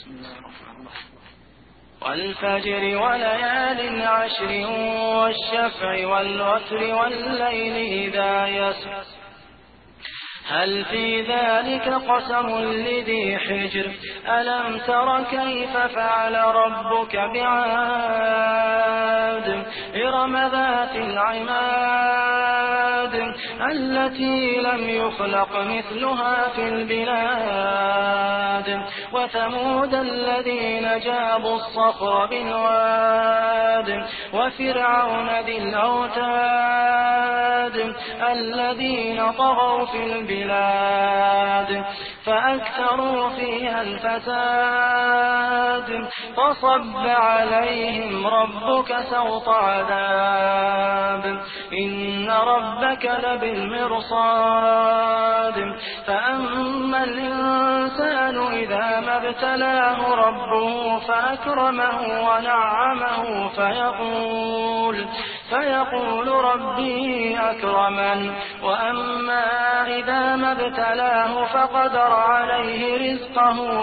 والفجر وليال عشر والشفع والوتر والليل إذا يسر هل في ذلك قسم لذي حجر ألم تر كيف فعل ربك بعاد إرم ذات العماد التي لم يخلق مثلها في البلاد وثمود الذين جابوا الصخر بالواد وفرعون ذي الأوتاد الذين طغوا في البلاد فأكثروا فيها الفساد فصب عليهم ربك سوط عذاب إن ربك لبالمرصاد فأما الإنسان إذا ما ابتلاه ربه فأكرمه ونعمه فيقول ربي أكرمن وأما إذا ما ابتلاه فقدر عليه رزقه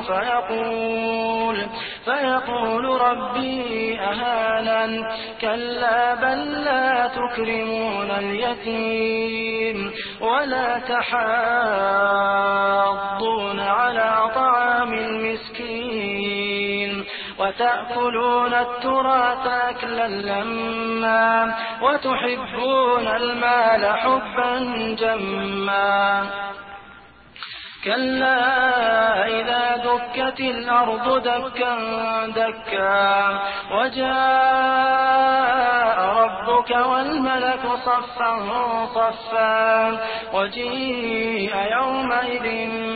فيقول ربي أهانن كلا بل لا تكرمون اليتيم ولا تحاضون على طعام المسكين وتأكلون التراث أكلا لما وتحبون المال حبا جما كلا إذا دكت الأرض دكا دكا وجاء ربك والملك صفا صفا وجيء يومئذ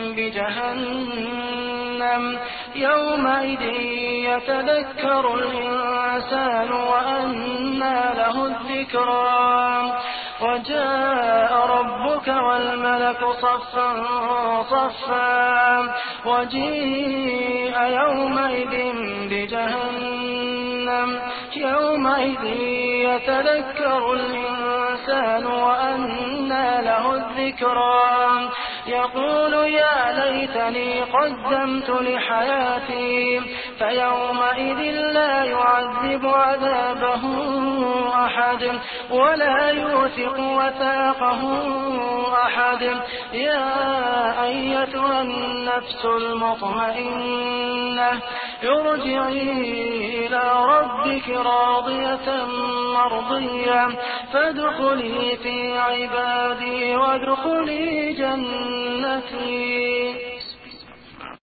بجهنم يومئذ يتذكر الإنسان وأنى له الذكرى وجاء ربك والملك صفا صفا وجيء يومئذ بجهنم يومئذ يتذكر الإنسان وأنى له الذكرى يقول يا ليتني قدمت لحياتي فيومئذ لا يعذب عذابه أحد ولا يوثق وثاقه أحد يا أيتها النفس المطمئنة ارجعي إلى ربك راضية مرضية فادخلي في عبادي وادخلي جنتي